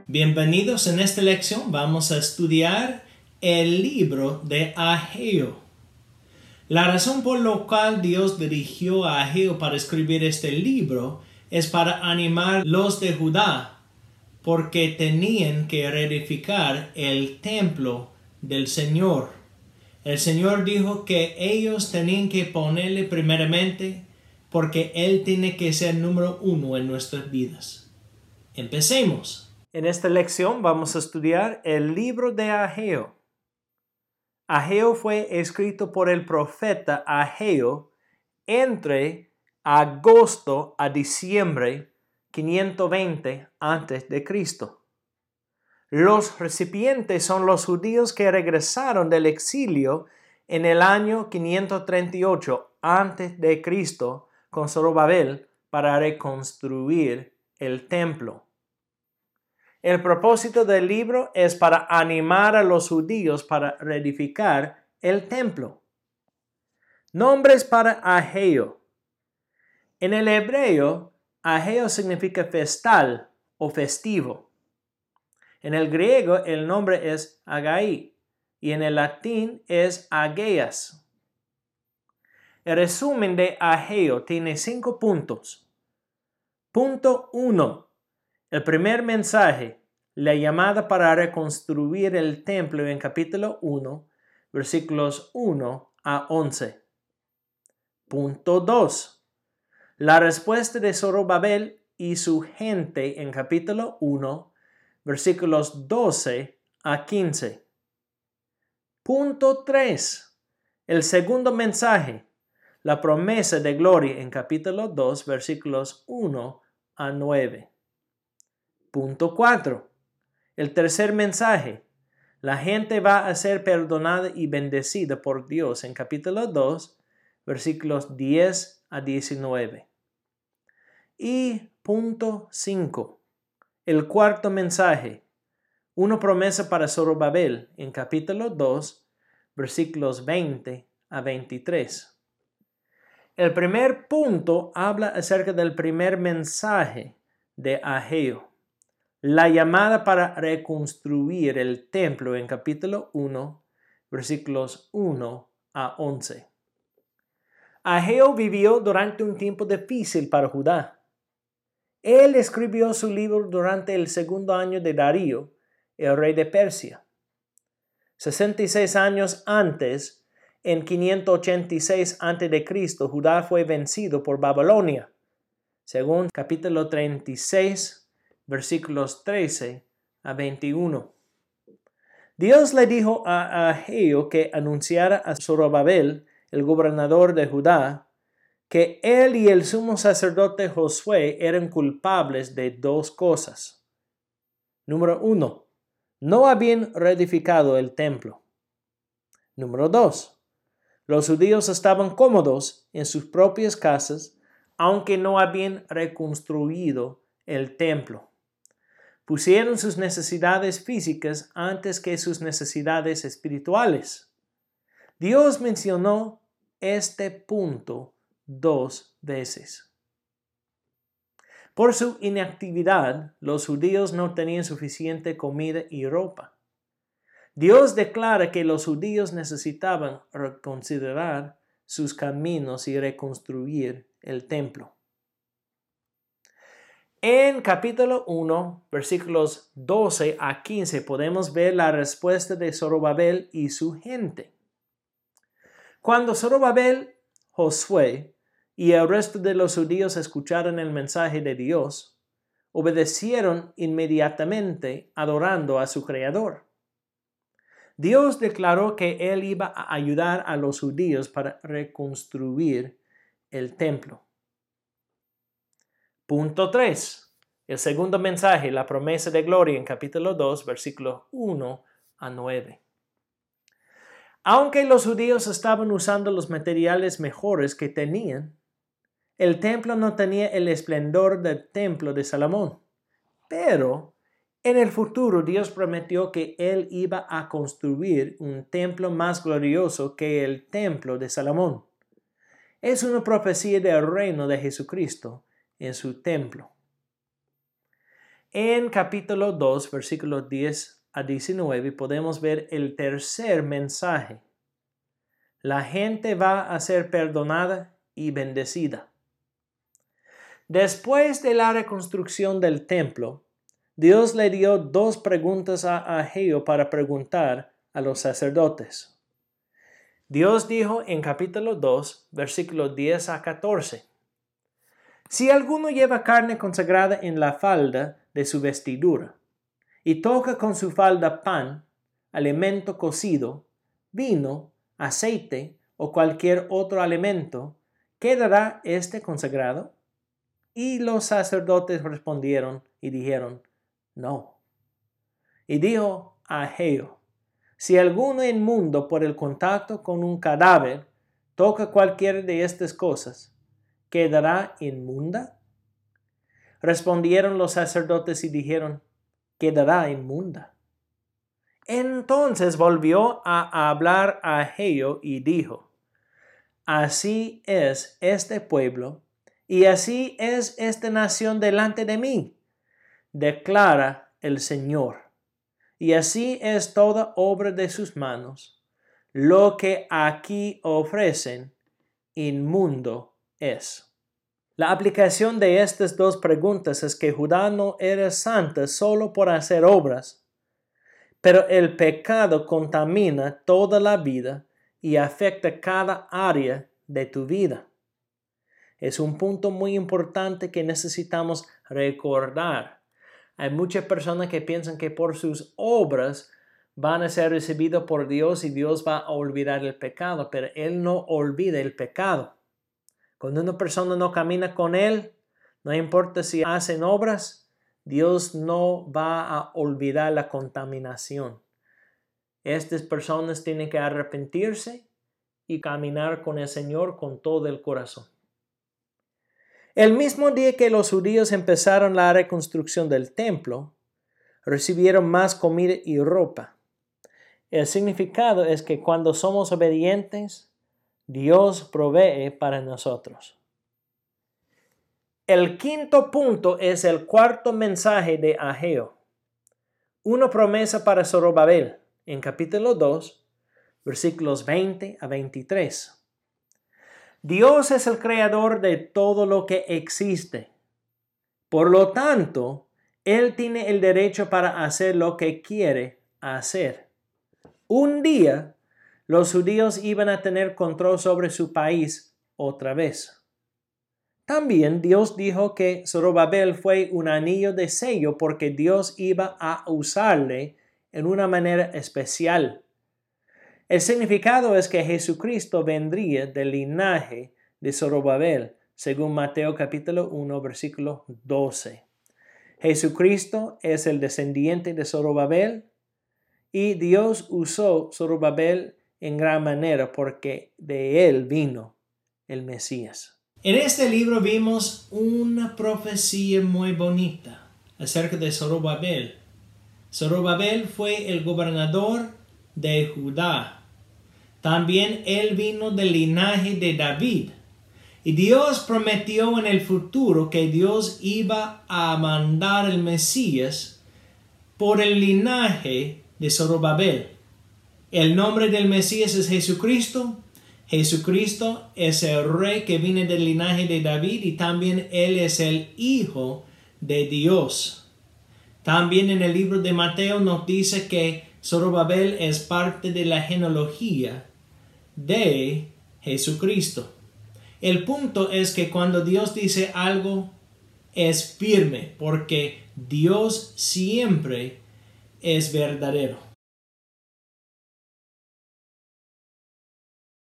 Bienvenidos. En esta lección vamos a estudiar el libro de Ageo. La razón por la cual Dios dirigió a Ageo para escribir este libro es para animar los de Judá, porque tenían que reedificar el templo del Señor. El Señor dijo que ellos tenían que ponerle primeramente, porque Él tiene que ser número uno en nuestras vidas. Empecemos. En esta lección vamos a estudiar el libro de Ageo. Ageo fue escrito por el profeta Ageo entre agosto a diciembre 520 a.C. Los recipientes son los judíos que regresaron del exilio en el año 538 a.C. con Zorobabel para reconstruir el templo. El propósito del libro es para animar a los judíos para reedificar el templo. Nombres para Ageo. En el hebreo, Ageo significa festal o festivo. En el griego, el nombre es Agai y en el latín es Ageas. El resumen de Ageo tiene 5 puntos. Punto 1. El primer mensaje, la llamada para reconstruir el templo en capítulo 1, versículos 1 a 11. Punto 2. La respuesta de Zorobabel y su gente en capítulo 1, versículos 12 a 15. Punto 3. El segundo mensaje, la promesa de gloria en capítulo 2, versículos 1 a 9. Punto 4. El tercer mensaje. La gente va a ser perdonada y bendecida por Dios en capítulo 2, versículos 10 a 19. Y punto 5. El cuarto mensaje. Una promesa para Zorobabel en capítulo 2, versículos 20 a 23. El primer punto habla acerca del primer mensaje de Ageo. La llamada para reconstruir el templo en capítulo 1, versículos 1 a 11. Ageo vivió durante un tiempo difícil para Judá. Él escribió su libro durante el segundo año de Darío, el rey de Persia. 66 años antes, en 586 a.C., Judá fue vencido por Babilonia, según capítulo 36, versículos 13 a 21. Dios le dijo a Ageo que anunciara a Zorobabel, el gobernador de Judá, que él y el sumo sacerdote Josué eran culpables de 2 cosas. Número 1. No habían reedificado el templo. Número 2. Los judíos estaban cómodos en sus propias casas, aunque no habían reconstruido el templo. Pusieron sus necesidades físicas antes que sus necesidades espirituales. Dios mencionó este punto 2 veces. Por su inactividad, los judíos no tenían suficiente comida y ropa. Dios declara que los judíos necesitaban reconsiderar sus caminos y reconstruir el templo. En capítulo 1, versículos 12 a 15, podemos ver la respuesta de Zorobabel y su gente. Cuando Zorobabel, Josué y el resto de los judíos escucharon el mensaje de Dios, obedecieron inmediatamente adorando a su Creador. Dios declaró que Él iba a ayudar a los judíos para reconstruir el templo. Punto 3. El segundo mensaje, la promesa de gloria en capítulo 2, versículos 1 a 9. Aunque los judíos estaban usando los materiales mejores que tenían, el templo no tenía el esplendor del templo de Salomón. Pero en el futuro Dios prometió que Él iba a construir un templo más glorioso que el templo de Salomón. Es una profecía del reino de Jesucristo en su templo. En capítulo 2, versículos 10 a 19, podemos ver el tercer mensaje. La gente va a ser perdonada y bendecida. Después de la reconstrucción del templo, Dios le dio dos preguntas a Ageo para preguntar a los sacerdotes. Dios dijo en capítulo 2, versículos 10 a 14, si alguno lleva carne consagrada en la falda de su vestidura, y toca con su falda pan, alimento cocido, vino, aceite o cualquier otro alimento, ¿quedará este consagrado? Y los sacerdotes respondieron y dijeron, no. Y dijo a Ageo, si alguno inmundo por el contacto con un cadáver toca cualquiera de estas cosas, ¿quedará inmunda? Respondieron los sacerdotes y dijeron, quedará inmunda. Entonces volvió a hablar a Ageo y dijo, así es este pueblo y así es esta nación delante de mí, declara el Señor. Y así es toda obra de sus manos. Lo que aquí ofrecen, inmundo es. La aplicación de estas dos preguntas es que Judá no era santa solo por hacer obras, pero el pecado contamina toda la vida y afecta cada área de tu vida. Es un punto muy importante que necesitamos recordar. Hay muchas personas que piensan que por sus obras van a ser recibidos por Dios y Dios va a olvidar el pecado, pero Él no olvida el pecado. Cuando una persona no camina con Él, no importa si hacen obras, Dios no va a olvidar la contaminación. Estas personas tienen que arrepentirse y caminar con el Señor con todo el corazón. El mismo día que los judíos empezaron la reconstrucción del templo, recibieron más comida y ropa. El significado es que cuando somos obedientes, Dios provee para nosotros. El quinto punto es el cuarto mensaje de Ageo. Una promesa para Zorobabel en capítulo 2, versículos 20 a 23. Dios es el creador de todo lo que existe. Por lo tanto, Él tiene el derecho para hacer lo que quiere hacer. Un día, los judíos iban a tener control sobre su país otra vez. También Dios dijo que Zorobabel fue un anillo de sello porque Dios iba a usarle en una manera especial. El significado es que Jesucristo vendría del linaje de Zorobabel, según Mateo capítulo 1, versículo 12. Jesucristo es el descendiente de Zorobabel y Dios usó Zorobabel en gran manera porque de él vino el Mesías. En este libro vimos una profecía muy bonita acerca de Zorobabel. Zorobabel fue el gobernador de Judá. También él vino del linaje de David. Y Dios prometió en el futuro que Dios iba a mandar el Mesías por el linaje de Zorobabel. El nombre del Mesías es Jesucristo. Jesucristo es el rey que viene del linaje de David y también él es el Hijo de Dios. También en el libro de Mateo nos dice que Zorobabel es parte de la genealogía de Jesucristo. El punto es que cuando Dios dice algo es firme porque Dios siempre es verdadero.